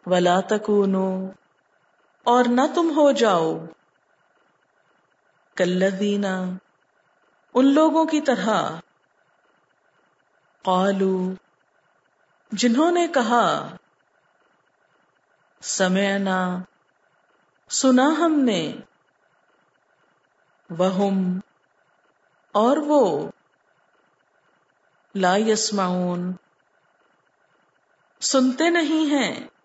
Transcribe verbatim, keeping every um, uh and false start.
वला तकूनो, और न तुम हो जाओ, कल्लज़ीना, उन लोगों की तरह, क़ालू, जिन्होंने कहा, समिअना, सुना हमने, वहुम, और वो, ला यस्माऊन, सुनते नहीं हैं।